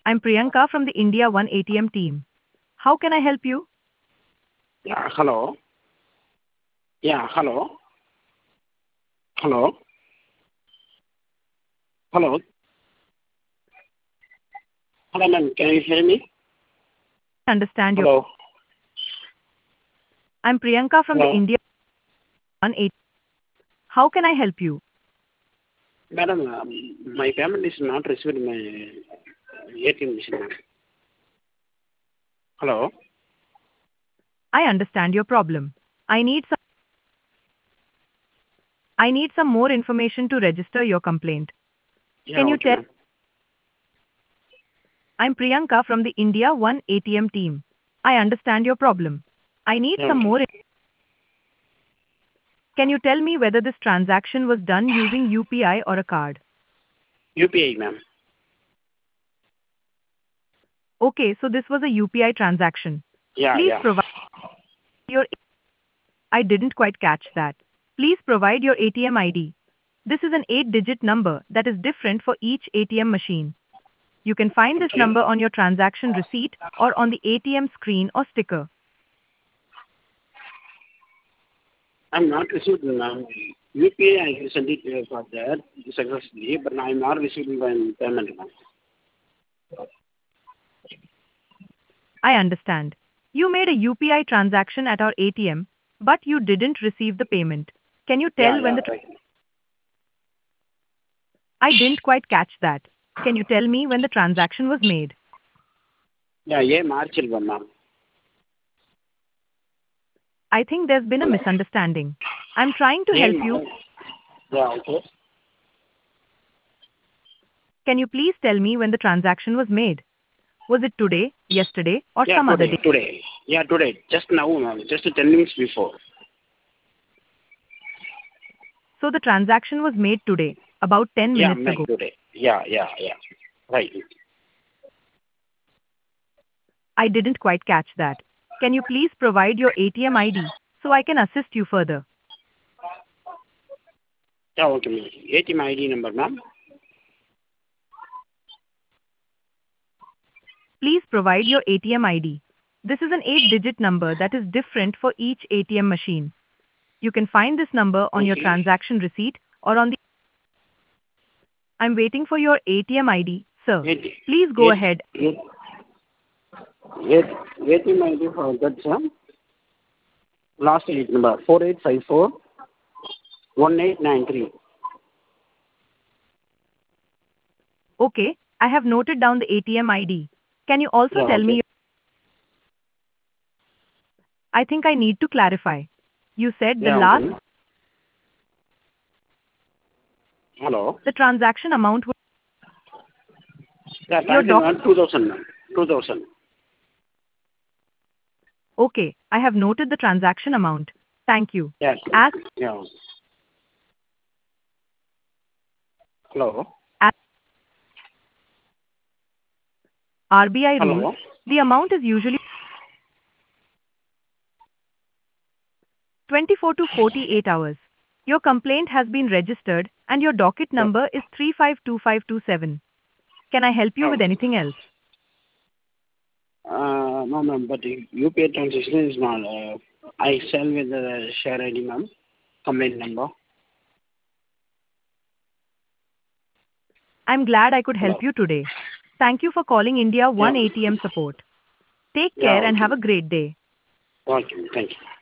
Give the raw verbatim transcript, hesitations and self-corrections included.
I'm Priyanka from the India One A T M team. How can I help you? Yeah, hello. Yeah, hello. Hello. Hello. Hello, ma'am. Can you hear me? Understand your. Hello. I'm Priyanka from the Hello. India One A T M. How can I help you? Madam, um, my payment is not received in my A T M machine, ma'am. Hello. I understand your problem. I need some I need some more information to register your complaint. Yeah, Can you okay, tell? ma'am. I'm Priyanka from the India One A T M team. I understand your problem. I need Yeah, some okay. more. Can you tell me whether this transaction was done using U P I or a card? U P I, ma'am. Okay, so this was a U P I transaction. Yeah, Please yeah. provide your. I didn't quite catch that. Please provide your A T M I D. This is an eight digit number that is different for each A T M machine. You can find this Okay. number on your transaction receipt or on the A T M screen or sticker. I'm not received, ma'am. U P I, I sent it uh, for that successfully, but I'm not receiving my payment, ma'am. I understand. You made a U P I transaction at our A T M, but you didn't receive the payment. Can you Yeah, tell when yeah, the tr- right. I didn't quite catch that. Can you tell me when the transaction was made? Yeah, yeah, March, ma'am. I think there's been a Hello. misunderstanding. I'm trying to Yeah, help you. ma'am. Yeah, okay. Can you please tell me when the transaction was made? Was it today, yesterday, or Yeah, some other today, day? today. Yeah, today. Just now, ma'am. Just ten minutes before. So the transaction was made today, about ten Yeah, minutes ma'am, ago. today. Yeah, yeah, yeah. Right. I didn't quite catch that. Can you please provide your A T M I D so I can assist you further? Yeah, okay, ma'am. A T M I D number, ma'am. Please provide your A T M I D. This is an eight digit number that is different for each A T M machine. You can find this number on your Okay. transaction receipt or on the. I'm waiting for your A T M I D, sir. A T, Please go A, ahead. A, A, ATM I D for that, sir. Last eight number, four eight five four one eight nine three. Okay, I have noted down the A T M I D. Can you also Yeah, tell me? okay. I think I need to clarify. You said the Yeah, okay, last, ma'am. Hello. the transaction amount was Yeah, your transaction doc. amount two thousand, ma'am. two thousand. Okay, I have noted the transaction amount. Thank you. Yeah, As, yeah. Hello. as R B I rules, Hello. the amount is usually twenty-four to forty-eight hours. Your complaint has been registered and your docket Yeah. number is three five two five two seven. Can I help you Oh. with anything else? Uh, no, ma'am, but the U P I transaction is not. Uh, I sell with the share I D, ma'am. Complaint number. I'm glad I could Hello. help you today. Thank you for calling India Yeah. One A T M support. Take Yeah, care and okay. have a great day. Okay, thank you.